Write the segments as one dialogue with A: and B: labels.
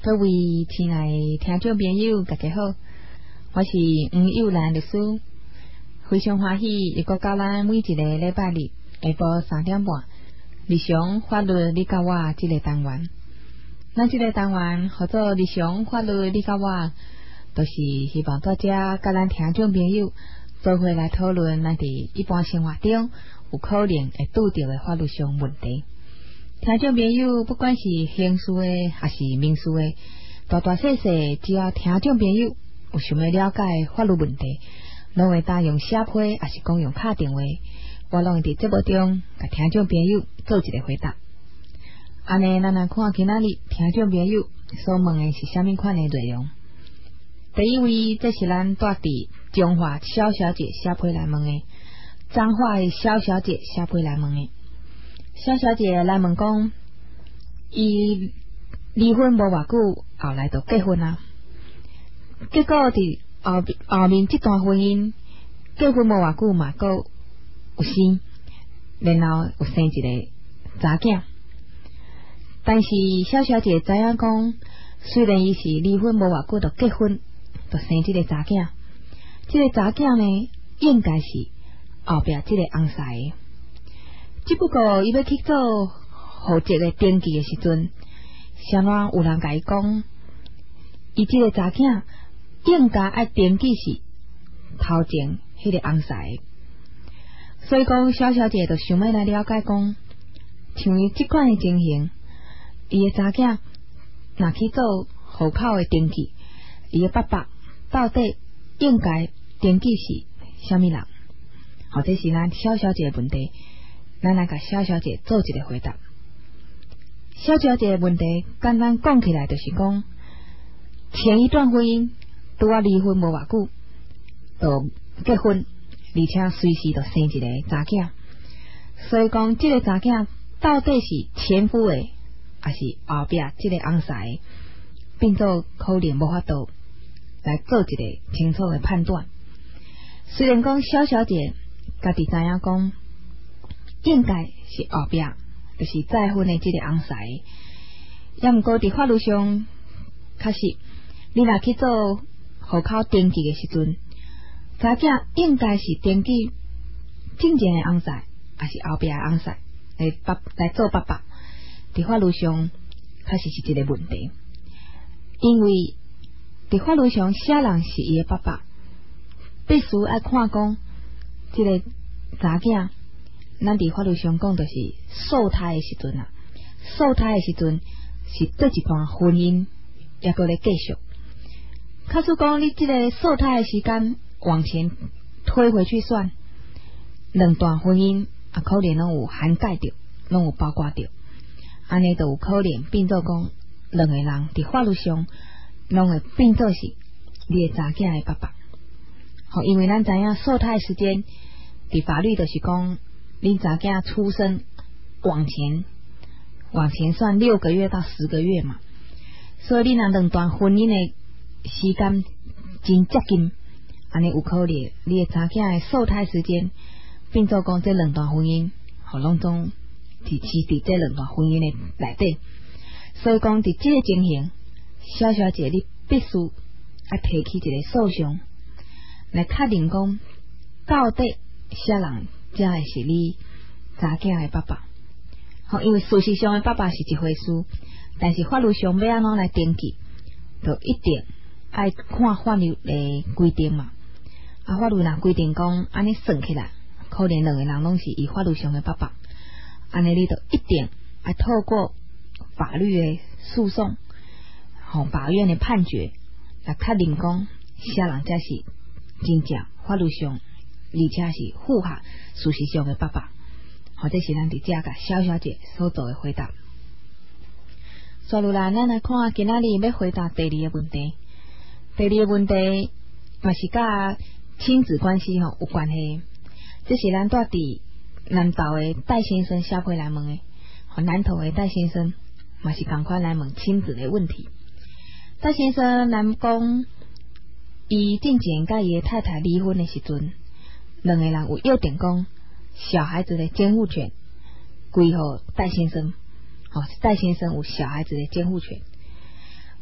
A: 各位亲爱的听众朋友，大家好，我是黄幼兰律师，非常欢喜又搁到咱每一个礼拜日下晡3点半日常法律你甲我这个单元。咱这个单元叫做日常法律你甲我，就是希望大家甲咱听众朋友做伙来讨论咱伫一般生活中有可能会拄到的法律上问题。听众朋友，不管是刑事的还是民事的，大大小小，只要听众朋友有想要了解法律问题，拢会当用写批还是讲用打电话，我拢会伫节目中甲听众朋友做一个回答。安尼，咱来看今仔日听众朋友所问的是虾米款的内容。第一位，这是咱住伫中华肖小姐写批来问的，彰化的肖小姐写批来问的。肖小姐来问讲，伊离婚无偌久，后来就结婚啊。结果伫后面这段婚姻结婚无偌久嘛，佫有生，然后有生一个查囝。但是肖小姐知影讲，虽然伊是离婚无偌久就结婚，就生这个查囝，这个查囝呢，应该是后壁这个翁婿的。只不过伊要去做户籍的登记的时阵，啥哪有人甲伊讲，伊这个查囝应该爱登记是头前迄个翁婿的。所以讲，肖小姐就想要来了解讲，像伊这款的情形，伊的查囝若去做户口的登记，伊的爸爸到底应该登记是啥物人？或者是咱肖小姐的问题。咱来甲肖小姐做一个回答。肖小姐的问题简单讲起来，就是讲前一段婚姻拄啊离婚无偌久，就结婚，而且随时就生一个查囝。所以讲，这个查囝到底是前夫的，还是后壁这个翁婿的，变做可能无法度来做一个清楚的判断。虽然讲肖小姐家己知影讲，应该是后壁就是再婚的这个翁婿，也毋过伫法律上确实，你若去做户口登记的时阵，查囝应该是登记正前的翁婿，还是后壁的翁婿来做爸爸？伫法律上确实是一个问题，因为伫法律上啥人是伊的爸爸，必须爱看讲这个查囝。咱伫法律上讲，就是受胎的时阵啊，受胎的时阵是对一段婚姻也搁咧继续。假使讲你这个受胎的时间往前推回去算，两段婚姻啊，可能拢有涵盖着，拢有包括着，安尼就有可能变做讲两个人伫法律上拢会变做是你的查囝的爸爸。好，因为咱知影受胎的时间伫法律就是讲。恁查囝出生往前算6个月到10个月嘛，所以你若两段婚姻的时间真接近，安尼有可能你的查囝的受胎时间变做讲这两段婚姻，拢总是伫这两段婚姻的内底。所以讲伫这个情形，肖小姐你必须要提起一个诉讼来确定讲，到底啥人才会是你查囝的爸爸。好，因为事实上的爸爸是一回事，但是法律上要安怎来登记，就一定爱看法律的规定嘛。啊，法律若规定讲，安尼算起来，可能两个人拢是以法律上的爸爸，安尼你就一定爱透过法律的诉讼，法院的判决来确定讲，啥人才是真正法律上。而且是符合事实上的爸爸，或者是咱伫遮甲肖小姐所做的回答。接落来，咱来看今仔日要回答第二个问题。第二个问题嘛是甲亲子关系有关系，这是咱住伫南投的戴先生写批来问的，和南投的戴先生嘛是同款来问亲子的问题。戴先生来讲，伊之前甲伊的太太离婚的时阵。两个人有约定讲，小孩子的监护权归予戴先生，戴先生有小孩子的监护权。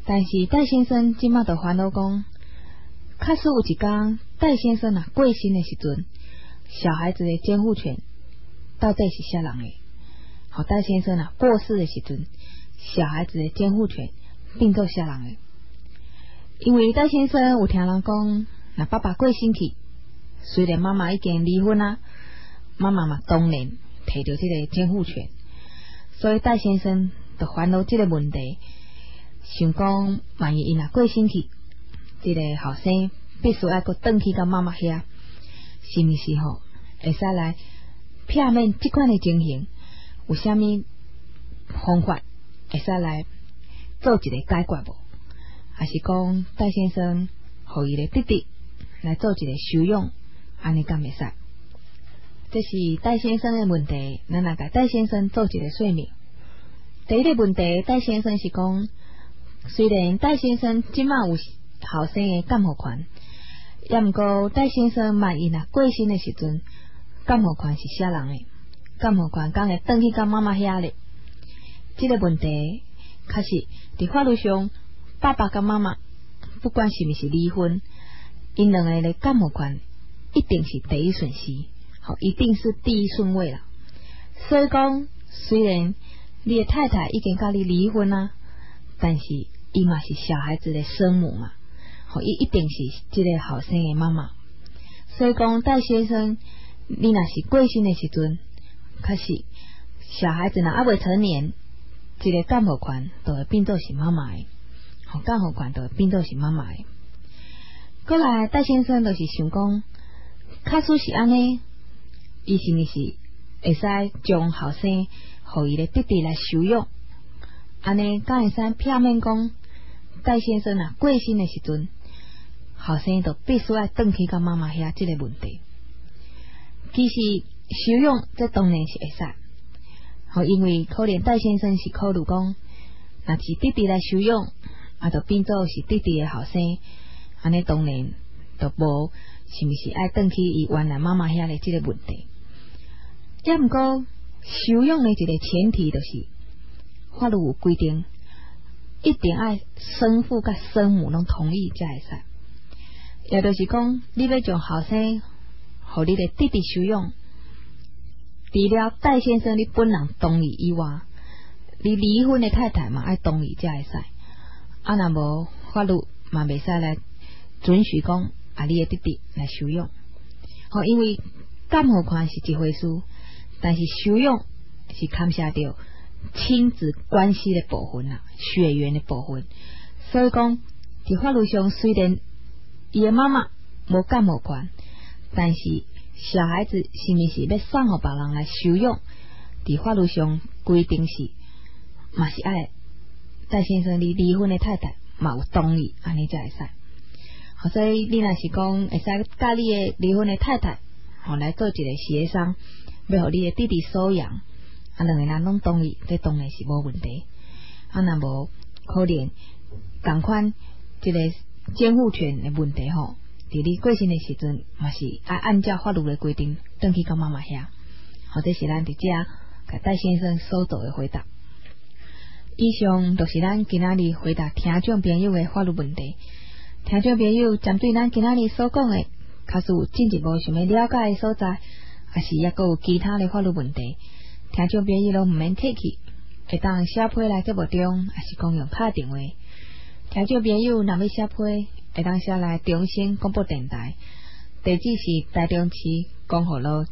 A: 但是戴先生即马就烦恼讲，假使有一天戴先生过身的时阵，小孩子的监护权到底是啥人的？好，戴先生过世的时阵，小孩子的监护权变做啥人的？因为戴先生有听人讲，若爸爸过身去，虽然妈妈已经离婚妈妈嘛当然摕到这个监护权，所以戴先生就烦恼这个问题，想讲万一伊若过身去，这个后生必须要搁转去到妈妈遐，是毋是会使来避免这款的情形？有啥物方法会使来做一个解决无？还是讲戴先生互伊的弟弟来做一个收养，安尼敢袂使？这是戴先生的问题，咱来甲戴先生做一个说明。第一个问题，戴先生是讲，虽然戴先生即马有后生的监护权，也毋过戴先生万一过身的时阵，监护权是啥人的？监护权敢会转去到妈妈遐咧？这个问题确实伫法律上，爸爸跟妈妈不管是毋是离婚，因两个的监护权一定是第一顺序，一定是第一顺位啦。所以讲，虽然你的太太已经跟你离婚但是伊嘛是小孩子的生母嘛，伊一定是这个后生的妈妈。所以讲，戴先生，你若是过身的时阵，确实小孩子还未成年，这个监护权就会变作是妈妈的，监护权就会变作是妈妈的。过来，戴先生就是想讲，假使是安尼，伊是毋是会使将后生互伊的弟弟来收养？安尼敢会使避免讲戴先生过身的时阵，后生就必须要转去到妈妈遐这个问题。其实收养这当然是会使，因为可能戴先生是考虑讲，若是弟弟来收养，就变做是弟弟的后生，安尼当然就无是毋是爱转去伊原来妈妈遐的这个问题。也毋过收养的一个前提就是法律有规定，一定要生父甲生母拢同意才会使。也就是讲，你要将后生互你的弟弟收养，除了戴先生你本人同意以外，你离婚的太太嘛爱同意才会使。若无法律嘛袂使来准许讲你的弟弟来收养。因为监护权是一回事，但是收养是牵涉到亲子关系的部分血缘的部分。所以讲，伫法律上虽然伊的妈妈无监护权，但是小孩子是毋是要送互别人来收养，伫法律上规定是嘛是爱戴先生你离婚的太太嘛有同意，安尼才会使。所以你若是讲会使甲你的离婚的太太来做一个协商，要互你的弟弟收养，两个人拢同意，这当然是无问题。若无可能同款这个监护权的问题伫你过身的时阵，嘛是爱按照法律的规定转去到妈妈遐。这是咱伫遮甲戴先生所做的回答。以上就是咱今仔日回答听众朋友的法律问题。听众朋友针对咱今仔日所讲的，假使有进一步想要了解的所在，还是也有其他的法律问题，听众朋友拢毋免客气，会当写批来节目中，还是讲用打电话。听众朋友若要写批，会当写来中心广播电台，地址是台中市光复路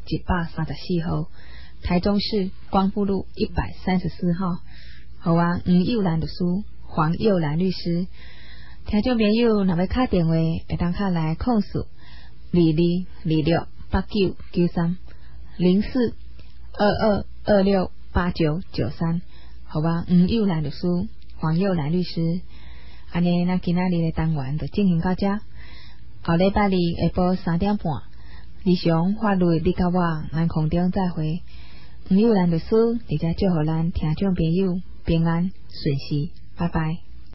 A: 134号，台中市光复路134号。好啊，黄幼兰律师，黄幼兰律师。听众朋友若要打电话，会当打来控诉22268993 0422268993。好啊，黄幼兰律师，黄幼兰律师。安尼，咱今仔日的单元就进行到这。后礼拜二下晡3点半，理想法律你甲我，咱空中再会。黄幼兰律师，伫遮祝福咱听众朋友平安顺遂，拜拜。